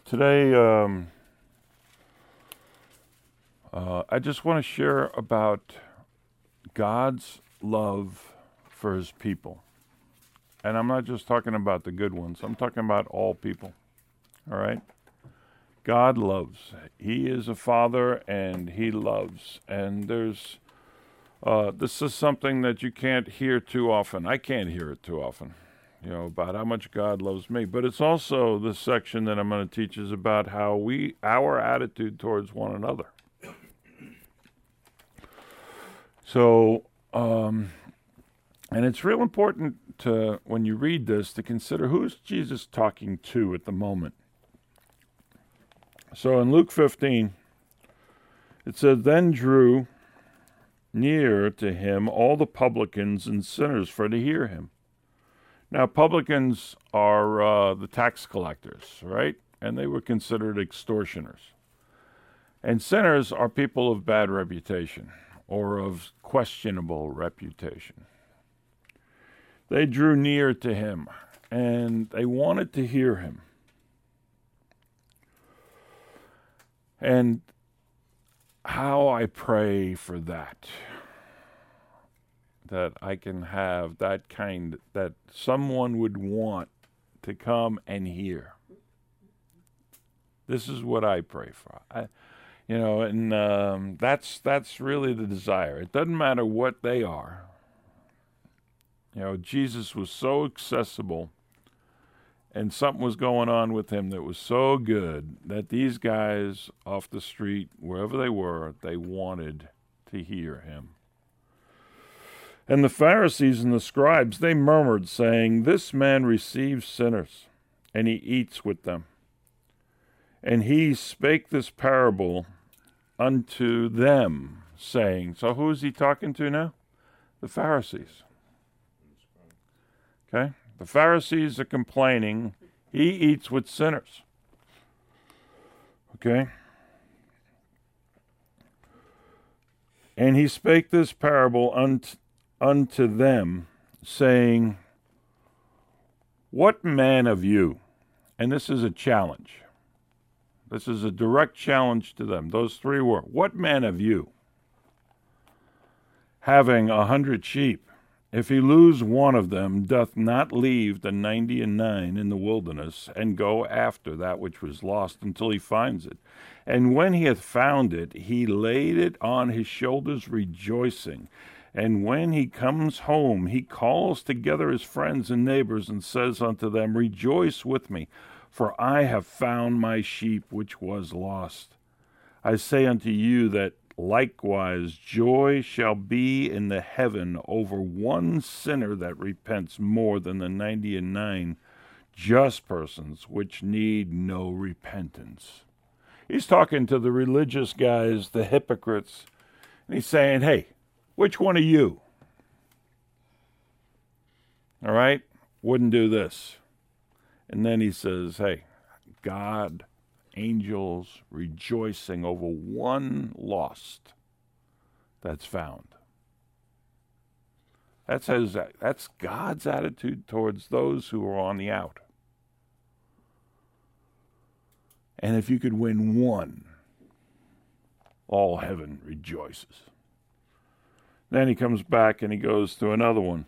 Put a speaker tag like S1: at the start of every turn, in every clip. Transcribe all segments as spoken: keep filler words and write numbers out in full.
S1: Today, um, uh, I just want to share about God's love for his people. And I'm not just talking about the good ones. I'm talking about all people. All right? God loves. He is a father, and he loves. And there's, uh, this is something that you can't hear too often. I can't hear it too often, you know, about how much God loves me. But it's also this section that I'm going to teach is about how we, our attitude towards one another. So, um, and it's real important to, when you read this, to consider who is Jesus talking to at the moment. So in Luke fifteen, it says, "Then drew near to him all the publicans and sinners for to hear him." Now, publicans are uh, the tax collectors, right? And they were considered extortioners. And sinners are people of bad reputation or of questionable reputation. They drew near to him, and they wanted to hear him. And how I pray for that, that I can have that kind, that someone would want to come and hear. This is what I pray for. I, you know, and um, that's that's really the desire. It doesn't matter what they are. You know, Jesus was so accessible, and something was going on with him that was so good that these guys off the street, wherever they were, they wanted to hear him. And the Pharisees and the scribes, they murmured, saying, "This man receives sinners, and he eats with them." And he spake this parable unto them, saying, so who is he talking to now? The Pharisees. Okay? The Pharisees are complaining, he eats with sinners. Okay? And he spake this parable unto, unto them, saying, "What man of you," and this is a challenge. This is a direct challenge to them. Those three were, "What man of you, having a hundred sheep, if he lose one of them, doth not leave the ninety and nine in the wilderness, and go after that which was lost until he finds it? And when he hath found it, he laid it on his shoulders rejoicing. And when he comes home, he calls together his friends and neighbors, and says unto them, Rejoice with me, for I have found my sheep which was lost. I say unto you that likewise joy shall be in the heaven over one sinner that repents more than the ninety and nine just persons which need no repentance." He's talking to the religious guys, the hypocrites, and he's saying, hey, which one of you, all right, wouldn't do this? And then he says, hey, God, angels rejoicing over one lost that's found. That's his, that's God's attitude towards those who are on the out. And if you could win one, all heaven rejoices. Then he comes back and he goes to another one.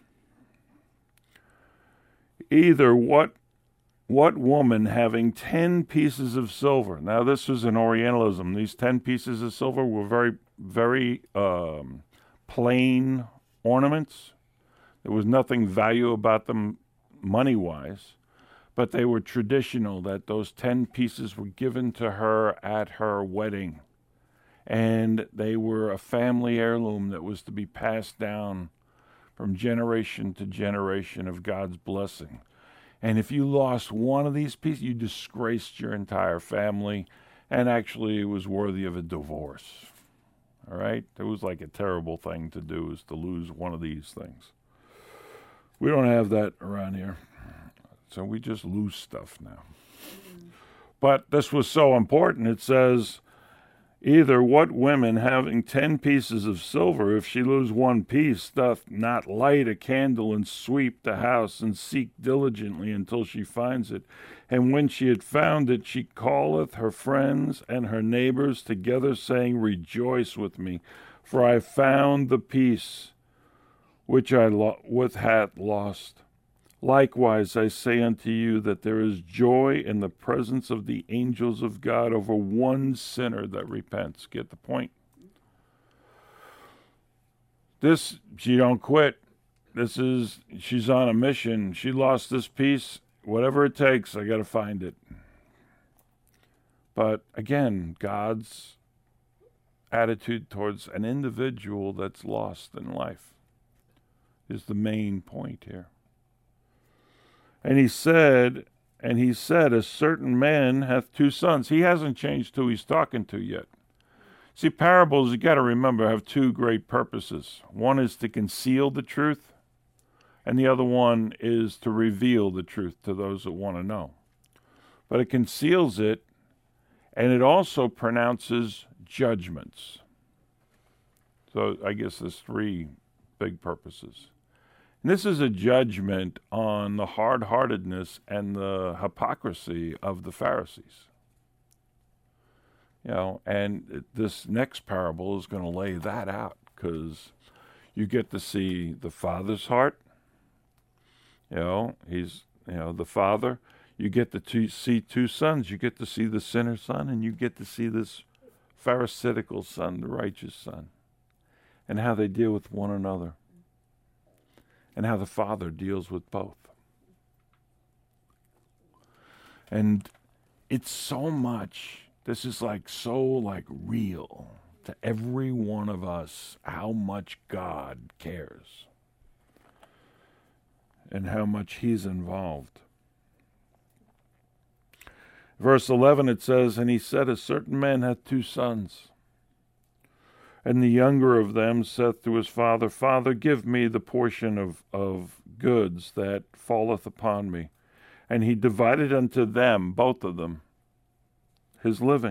S1: Either what What woman having ten pieces of silver? Now, this was an Orientalism. These ten pieces of silver were very, very um, plain ornaments. There was nothing value about them money-wise, but they were traditional, that those ten pieces were given to her at her wedding. And they were a family heirloom that was to be passed down from generation to generation of God's blessing. And if you lost one of these pieces, you disgraced your entire family, and actually it was worthy of a divorce. All right? It was like a terrible thing to do, is to lose one of these things. We don't have that around here, so we just lose stuff now. Mm-hmm. But this was so important. It says, Either what woman having ten pieces of silver, if she lose one piece, doth not light a candle and sweep the house and seek diligently until she finds it? And when she had found it, she calleth her friends and her neighbors together, saying, Rejoice with me, for I found the piece which I lo- with hath lost. Likewise, I say unto you that there is joy in the presence of the angels of God over one sinner that repents. Get the point? This, she don't quit. This is, she's on a mission. She lost this piece. Whatever it takes, I got to find it. But again, God's attitude towards an individual that's lost in life is the main point here. And he said, and he said, a certain man hath two sons. He hasn't changed who he's talking to yet. See, parables, you got to remember, have two great purposes. One is to conceal the truth, and the other one is to reveal the truth to those that want to know. But it conceals it, and it also pronounces judgments. So I guess there's three big purposes. And this is a judgment on the hard-heartedness and the hypocrisy of the Pharisees. You know, and this next parable is going to lay that out, because you get to see the father's heart. You know, he's, you know, the father. You get to two, see two sons. You get to see the sinner son, and you get to see this pharisaical son, the righteous son, and how they deal with one another, and how the Father deals with both. And it's so much, this is like so like real to every one of us, how much God cares and how much he's involved. Verse eleven, it says, And he said, A certain man hath two sons. And the younger of them saith to his father, Father, give me the portion of, of goods that falleth upon me. And he divided unto them, both of them, his living.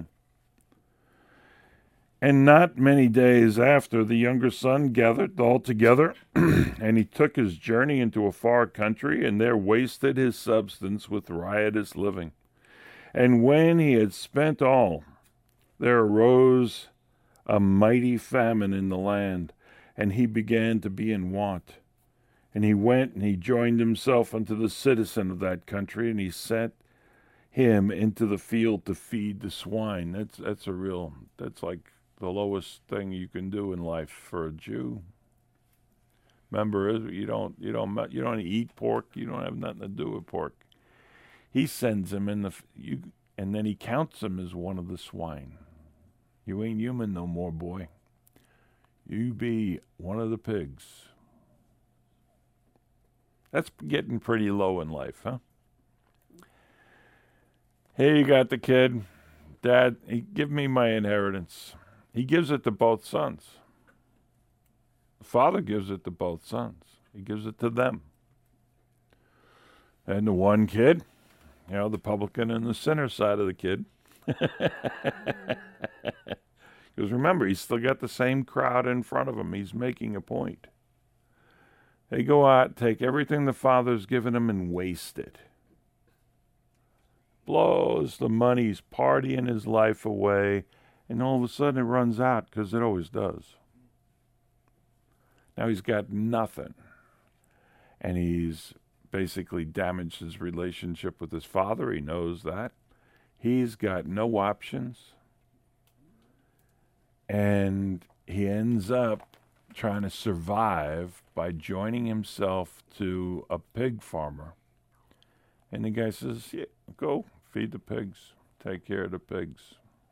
S1: And not many days after, the younger son gathered all together, and he took his journey into a far country, and there wasted his substance with riotous living. And when he had spent all, there arose a mighty famine in the land, and he began to be in want. And he went and he joined himself unto the citizen of that country, and he sent him into the field to feed the swine. That's that's a real, that's like the lowest thing you can do in life for a Jew. Remember, you don't you don't you don't eat pork. You don't have nothing to do with pork. He sends him in the you, and then he counts him as one of the swine. You ain't human no more, boy. You be one of the pigs. That's getting pretty low in life, huh? Here you got the kid. Dad, he, give me my inheritance. He gives it to both sons. The father gives it to both sons. He gives it to them. And the one kid, you know, the publican and the sinner side of the kid, because remember, he's still got the same crowd in front of him. He's making a point. They go out, take everything the father's given him and waste it. Blows the money, he's partying his life away, and all of a sudden it runs out, because it always does. Now he's got nothing, and he's basically damaged his relationship with his father. He knows that. He's got no options, and he ends up trying to survive by joining himself to a pig farmer. And the guy says, yeah, go feed the pigs, take care of the pigs.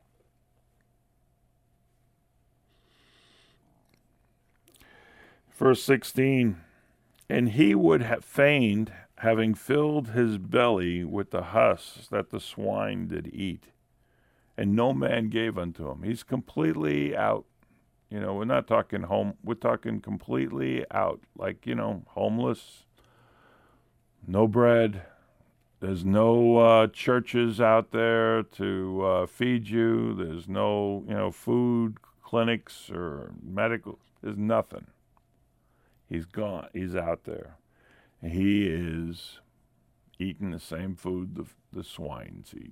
S1: Verse sixteen, and he would have feigned, having filled his belly with the husks that the swine did eat, and no man gave unto him. He's completely out. You know, we're not talking home, we're talking completely out, like, you know, homeless, no bread. there's no uh, churches out there to uh, feed you. There's no, you know, food clinics or medical. There's nothing. He's gone. He's out there. And he is eating the same food the, the swines eat.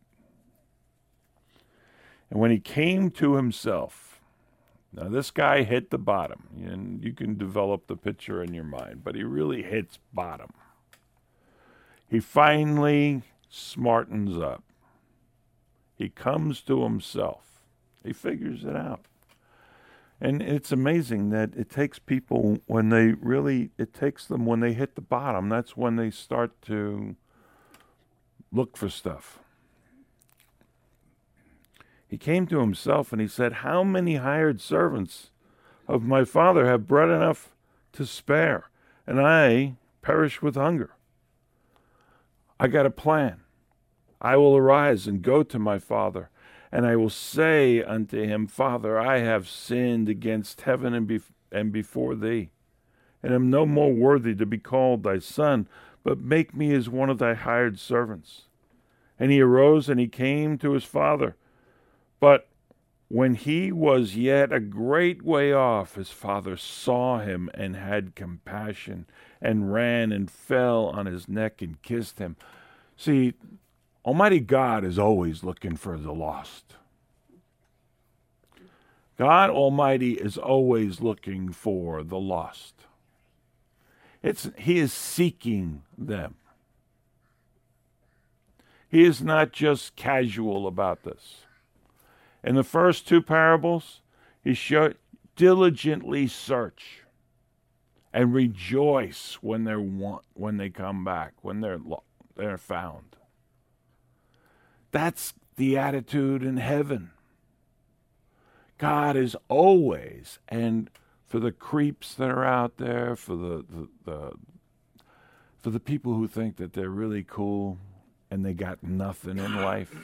S1: And when he came to himself, now this guy hit the bottom, and you can develop the picture in your mind, but he really hits bottom. He finally smartens up. He comes to himself. He figures it out. And it's amazing that it takes people when they really, it takes them when they hit the bottom, that's when they start to look for stuff. He came to himself and he said, how many hired servants of my father have bread enough to spare, and I perish with hunger? I got a plan. I will arise and go to my father, and I will say unto him, Father, I have sinned against heaven and, bef- and before thee, and am no more worthy to be called thy son, but make me as one of thy hired servants. And he arose and he came to his father. But when he was yet a great way off, his father saw him and had compassion, and ran and fell on his neck and kissed him. See, Almighty God is always looking for the lost. God Almighty is always looking for the lost. It's, he is seeking them. He is not just casual about this. In the first two parables, he showed diligently search and rejoice when they're want, when they come back, when they're they're found. That's the attitude in heaven. God is always, and for the creeps that are out there, for the, the, the for the people who think that they're really cool and they got nothing in life,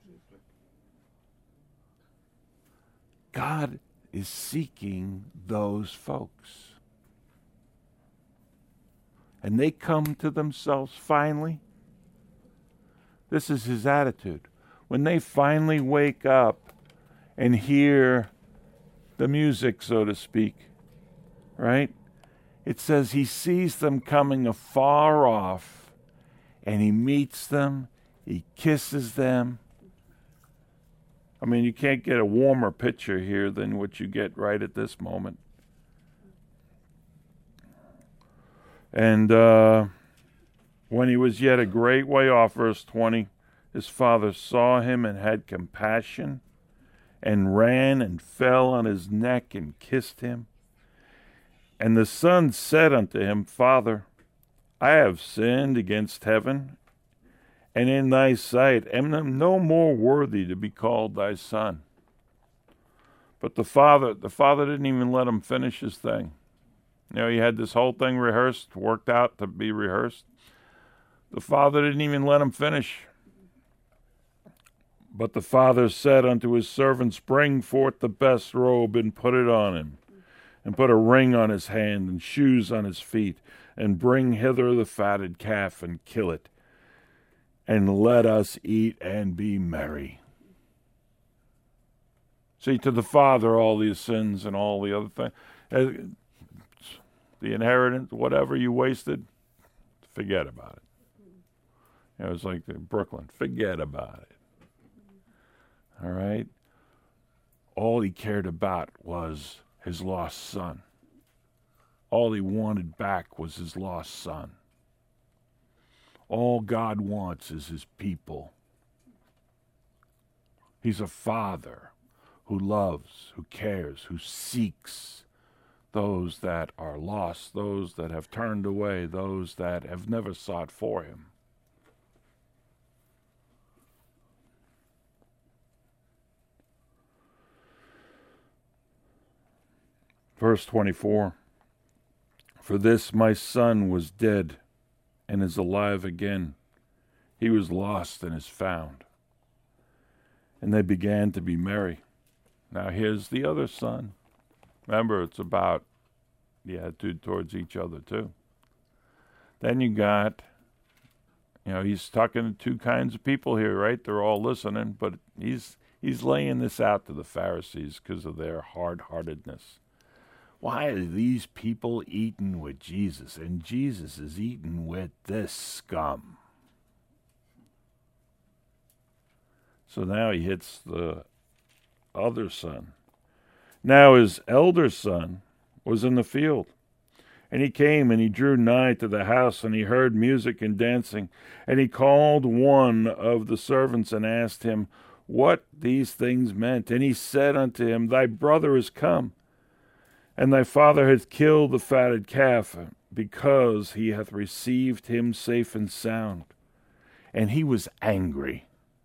S1: God is seeking those folks. And they come to themselves finally. This is his attitude. When they finally wake up and hear the music, so to speak, right? It says he sees them coming afar off, and he meets them, he kisses them. I mean, you can't get a warmer picture here than what you get right at this moment. And uh, when he was yet a great way off, verse twenty, his father saw him and had compassion, and ran and fell on his neck and kissed him. And the son said unto him, Father, I have sinned against heaven, and in thy sight am no more worthy to be called thy son. But the father, the father didn't even let him finish his thing. You know, he had this whole thing rehearsed, worked out to be rehearsed. The father didn't even let him finish. But the father said unto his servants, Bring forth the best robe and put it on him, and put a ring on his hand and shoes on his feet, and bring hither the fatted calf and kill it, and let us eat and be merry. See, to the father, all these sins and all the other things, the inheritance, whatever you wasted, forget about it. It was like Brooklyn, forget about it. All right? All he cared about was his lost son. All he wanted back was his lost son. All God wants is his people. He's a father who loves, who cares, who seeks those that are lost, those that have turned away, those that have never sought for him. Verse twenty-four, For this my son was dead and is alive again. He was lost and is found. And they began to be merry. Now here's the other son. Remember, it's about the attitude towards each other too. Then you got You know, he's talking to two kinds of people here, right? They're all listening, but he's he's laying this out to the Pharisees because of their hard-heartedness. Why are these people eating with Jesus, and Jesus is eating with this scum? So now he hits the other son. Now his elder son was in the field. And he came and he drew nigh to the house, and he heard music and dancing. And he called one of the servants and asked him what these things meant. And he said unto him, Thy brother is come, and thy father hath killed the fatted calf, because he hath received him safe and sound. And he was angry.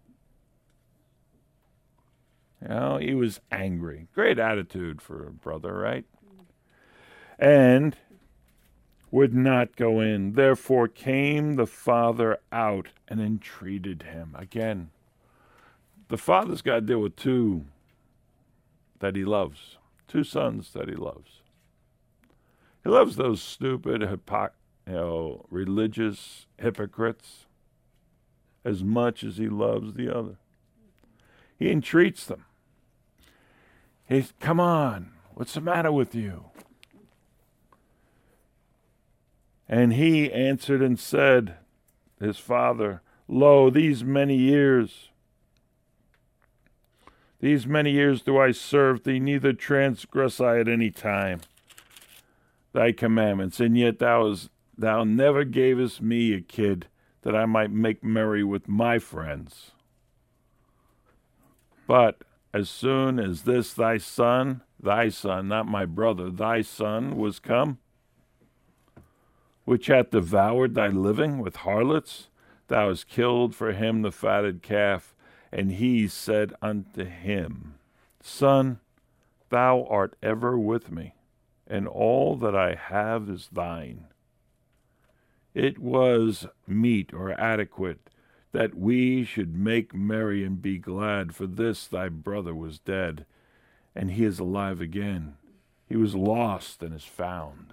S1: You know, he was angry. Great attitude for a brother, right? And would not go in. Therefore came the father out and entreated him. Again, the father's got to deal with two that he loves. Two sons that he loves. He loves those stupid, hypoc- you know, religious hypocrites as much as he loves the other. He entreats them. He's, come on, what's the matter with you? And he answered and said, his father, Lo, these many years, these many years do I serve thee, neither transgress I at any time thy commandments, and yet thou, is, thou never gavest me a kid that I might make merry with my friends. But as soon as this thy son, thy son, not my brother, thy son was come, which hath devoured thy living with harlots, thou hast killed for him the fatted calf. And he said unto him, Son, thou art ever with me, and all that I have is thine. It was meet or adequate that we should make merry and be glad, for this thy brother was dead, and he is alive again. He was lost and is found.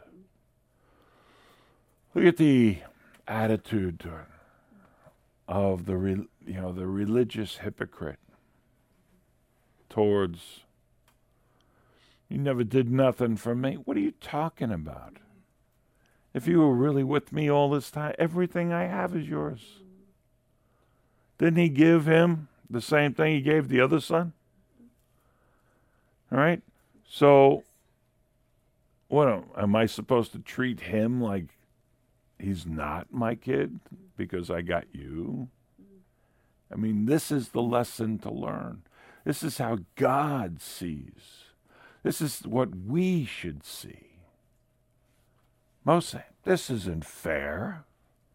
S1: Look at the attitude of the re, you know the religious hypocrite towards, you never did nothing for me. What are you talking about? If you were really with me all this time, everything I have is yours. Didn't he give him the same thing he gave the other son? All right? So, what am, am I supposed to treat him like he's not my kid because I got you? I mean, this is the lesson to learn. This is how God sees. This is what we should see. Most say, this isn't fair.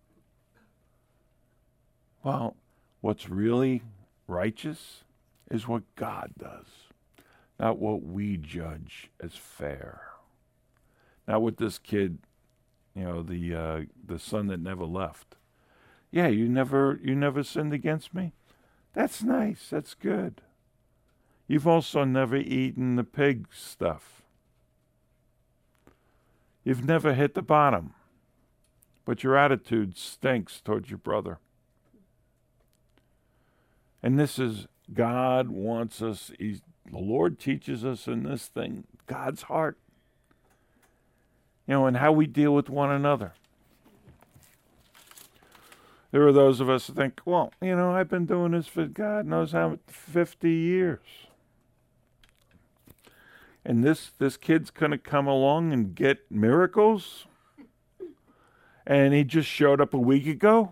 S1: Well, what's really righteous is what God does, not what we judge as fair. Not what this kid, you know, the uh, the son that never left. Yeah, you never you never sinned against me? That's nice. That's good. You've also never eaten the pig stuff. You've never hit the bottom. But your attitude stinks towards your brother. And this is, God wants us, he's, the Lord teaches us in this thing, God's heart. You know, and how we deal with one another. There are those of us who think, well, you know, I've been doing this for God knows how, fifty years. And this, this kid's going to come along and get miracles? And he just showed up a week ago?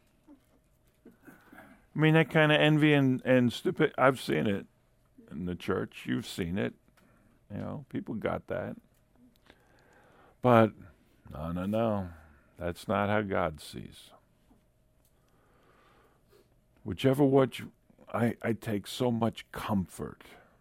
S1: I mean, that kind of envy and, and stupid, I've seen it in the church. You've seen it. You know, people got that. But, no, no, no. That's not how God sees. Whichever what you, I, I take so much comfort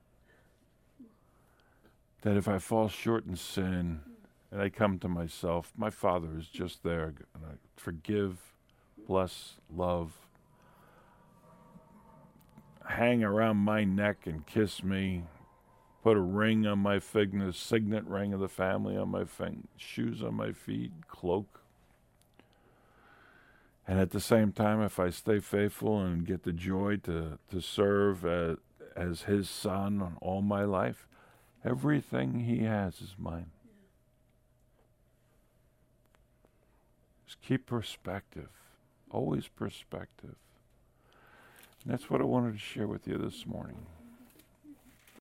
S1: that if I fall short in sin and I come to myself, my Father is just there. And I forgive, bless, love, hang around my neck and kiss me, put a ring on my finger, a signet ring of the family on my finger, shoes on my feet, cloak. And at the same time, if I stay faithful and get the joy to, to serve as, as his son all my life, everything he has is mine. Just keep perspective. Always perspective. And that's what I wanted to share with you this morning.